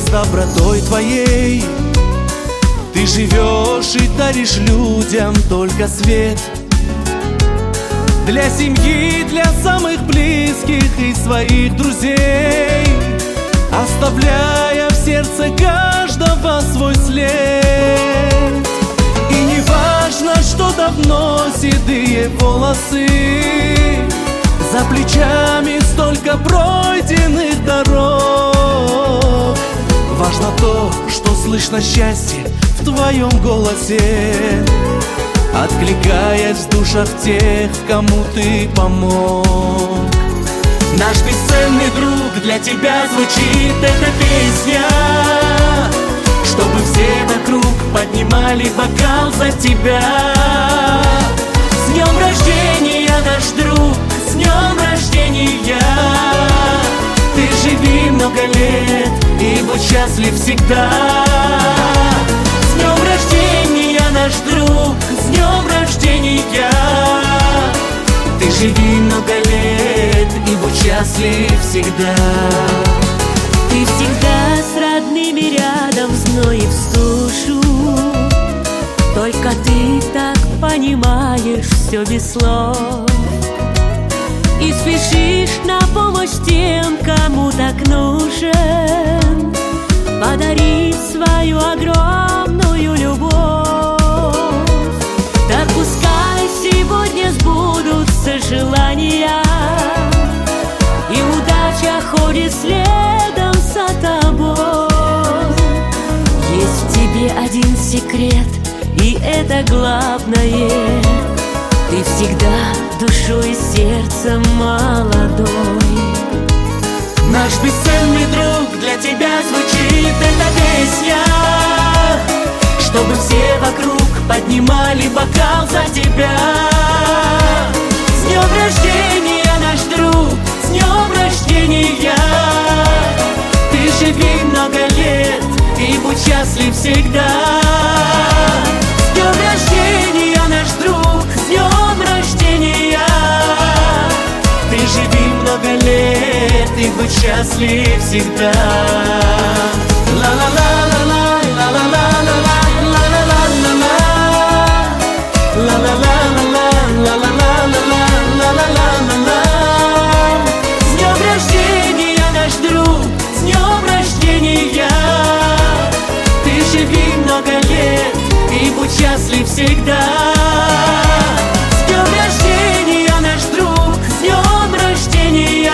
добротой твоей ты живешь и даришь людям только свет. Для семьи, для самых близких и своих друзей, оставляя в сердце каждого свой след. И не важно, что давно седые волосы, за плечами столько пройденных дорог. Важно то, что слышно счастье в твоем голосе, откликаясь в душах тех, кому ты помог. Наш бесценный друг, для тебя звучит эта песня, чтобы все вокруг поднимали бокал за тебя. С днем рождения, наш друг, с днем рождения! Ты живи много лет и будь счастлив всегда. С днем рождения, наш друг, с днем рождения! Ты живи много лет и будь счастлив всегда. Ты всегда с родными рядом, зной в сушу. Только ты так понимаешь все без слов и спешишь на помощь тем, кому так нужен, подарить свою огромную любовь. Так пускай сегодня сбудутся желания, и удача ходит следом за тобой. Есть в тебе один секрет, и это главное: ты всегда душой и сердцем молодой. Наш бесценный друг, для тебя звучит эта песня, чтобы все вокруг поднимали бокал за тебя. С днем рождения, наш друг, с днем рождения! Ты живи много лет и будь счастлив всегда. С днем рождения, наш друг, с днем рождения! Ты живи много лет и будь счастлив всегда. Ла-ла-ла-ла-ла, ла-ла-ла-ла-ла, ла-ла-ла-ла-ла, ла-ла-ла-ла-ла, ла-ла-ла-ла-ла. С днем рождения, наш друг, с днем рождения! Ты живи много лет и будь счастлив всегда. С днем рождения, наш друг, с днем рождения!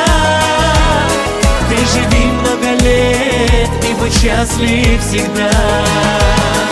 Ты живи много лет и будь счастлив всегда.